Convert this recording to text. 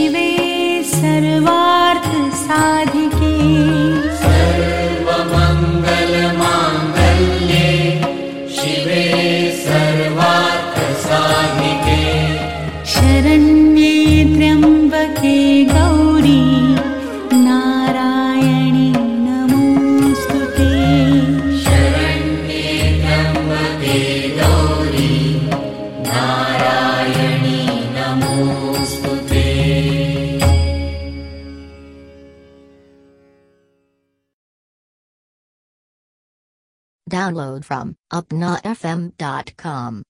शिवे सर्वार्थ साधिके सर्वमंगल मांगल्ये शिवे सर्वार्थ साधिके शरण्ये त्र्यंबके गौरी नारायणी नमोस्तुते शरण्ये त्र्यंबके गौरी नारायणी नमोस्तुते। Download from upnafm.com.